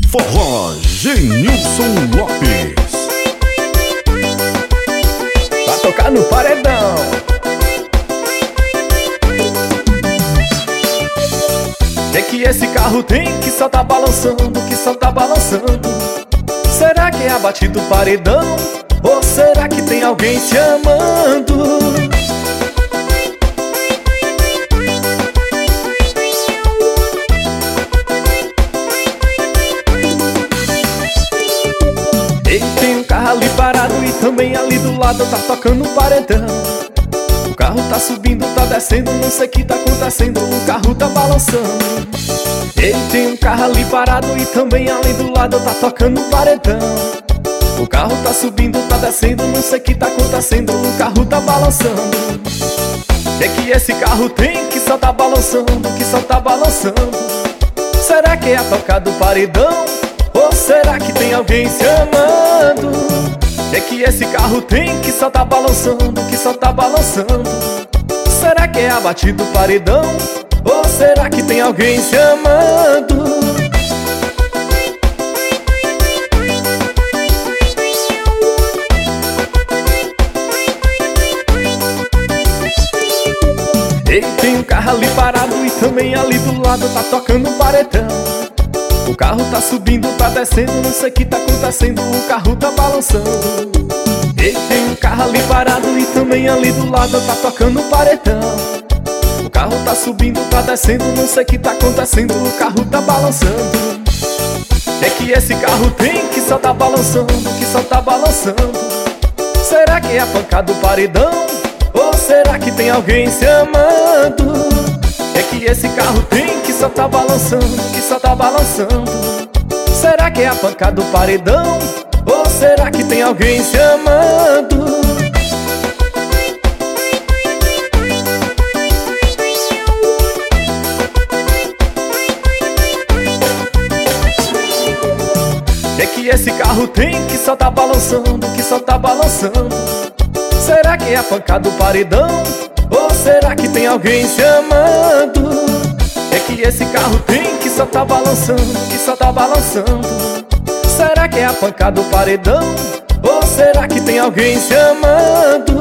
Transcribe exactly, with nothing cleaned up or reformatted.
Forró Genilson Lopes. Pra tocar no paredão. Que que esse carro tem que só tá balançando, que só tá balançando? Será que é a batida do paredão? Ou será que tem alguém te amando? Ele tem um carro ali parado e também ali do lado tá tocando um paredão. O carro tá subindo, tá descendo, não sei o que tá acontecendo, o carro tá balançando. Ele tem um carro ali parado e também ali do lado tá tocando um paredão. O carro tá subindo, tá descendo, não sei o que tá acontecendo, o carro tá balançando. Que que esse carro tem que só tá balançando, que só tá balançando? Será que é a toca do paredão? Ou será que tem alguém se amando? Que que esse carro tem que só tá balançando, que só tá balançando? Será que é a batida do paredão? Ou será que tem alguém se amando? Ele tem um carro ali parado e também ali do lado tá tocando um paredão. O carro tá subindo, tá descendo, não sei o que tá acontecendo, o carro tá balançando. Ele tem um carro ali parado e também ali do lado tá tocando um paredão. O carro tá subindo, tá descendo, não sei o que tá acontecendo, o carro tá balançando. Que que esse carro tem que só tá balançando, que só tá balançando? Será que é a pancada do paredão? Ou será que tem alguém se amando? Que que esse carro tem que só tá balançando, que só tá balançando? Será que é a pancada do paredão? Ou será que tem alguém se amando? Que que esse carro tem que só tá balançando, que só tá balançando? Será que é a pancada do paredão? Ou será que tem alguém se amando? Que que esse carro tem que só tá balançando, que só tá balançando? Será que é a pancada do paredão? Ou será que tem alguém se amando?